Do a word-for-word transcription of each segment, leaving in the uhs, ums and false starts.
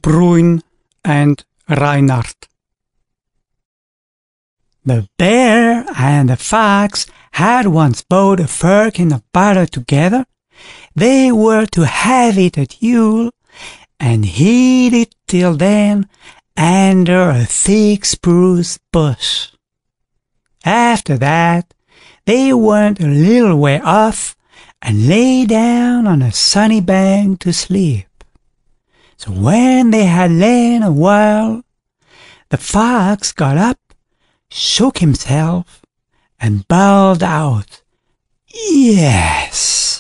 Bruin and Reinhard. The bear and the fox had once bought a firkin of butter together. They were to have it at Yule, and hid it till then under a thick spruce bush. After that, they went a little way off and lay down on a sunny bank to sleep. So when they had lain a while, the fox got up, shook himself, and bawled out, "Yes!"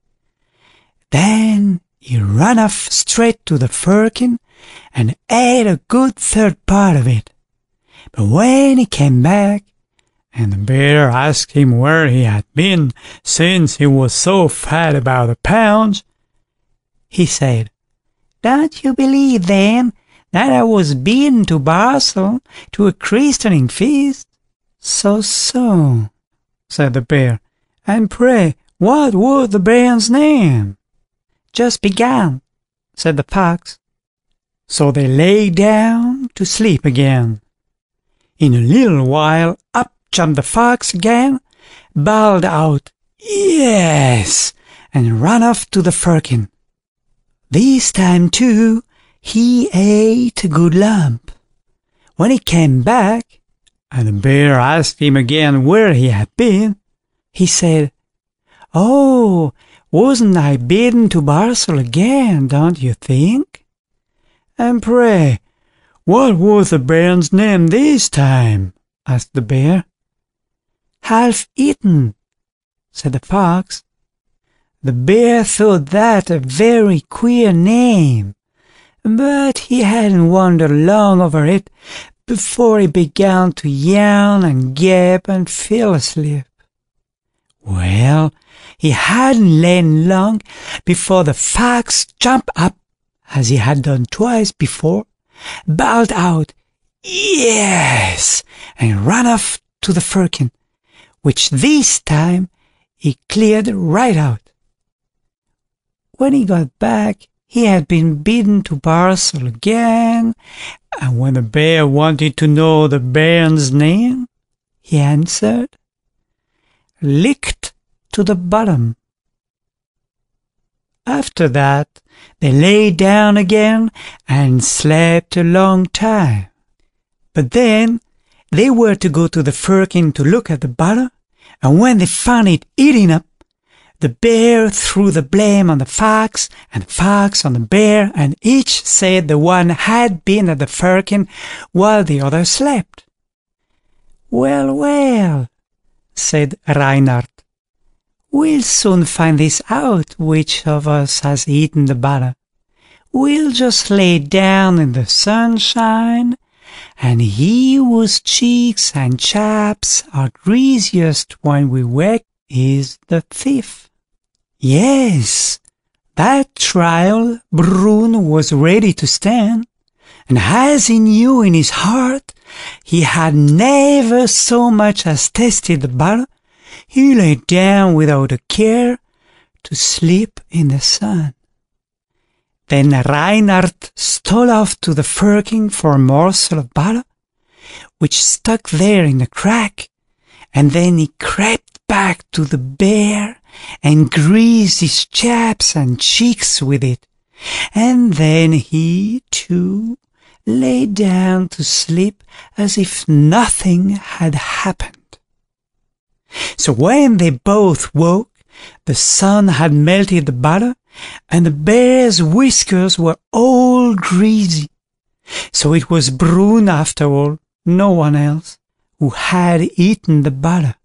Then he ran off straight to the firkin and ate a good third part of it. But when he came back, and the bear asked him where he had been since he was so fat about a pound, he said, "Don't you believe, then, that I was bidden to Basel to a christening feast?" "So, so," said the bear. "And pray, what was the bairn's name?" "Just begun," said the fox. So they lay down to sleep again. In a little while up jumped the fox again, bawled out, "Yes!" and ran off to the firkin. This time, too, he ate a good lump. When he came back, and the bear asked him again where he had been, he said, "Oh, wasn't I bidden to Basel again, don't you think?" "And pray, what was the bairn's name this time?" asked the bear. "Half-eaten," said the fox. The bear thought that a very queer name, but he hadn't wondered long over it before he began to yawn and gape and fell asleep. Well, he hadn't lain long before the fox jumped up, as he had done twice before, bawled out, "Yes!" and ran off to the firkin, which this time he cleared right out. When he got back, he had been bidden to Basel again, and when the bear wanted to know the bairn's name, he answered, "Licked to the bottom." After that, they lay down again and slept a long time. But then they were to go to the firkin to look at the butter, and when they found it eaten up, the bear threw the blame on the fox, and the fox on the bear, and each said the one had been at the firkin while the other slept. "Well, well," said Reinhard, "we'll soon find this out, which of us has eaten the butter. We'll just lay down in the sunshine, and he whose cheeks and chaps are greasiest when we wake is the thief." Yes, that trial Bruin was ready to stand, and as he knew in his heart he had never so much as tasted the butter, he lay down without a care to sleep in the sun. Then Reinhard stole off to the firkin for a morsel of butter, which stuck there in a crack, and then he crept back to the bear and greased his chaps and cheeks with it, and then he, too, lay down to sleep as if nothing had happened. So when they both woke, the sun had melted the butter, and the bear's whiskers were all greasy. So it was Bruin, after all, no one else, who had eaten the butter.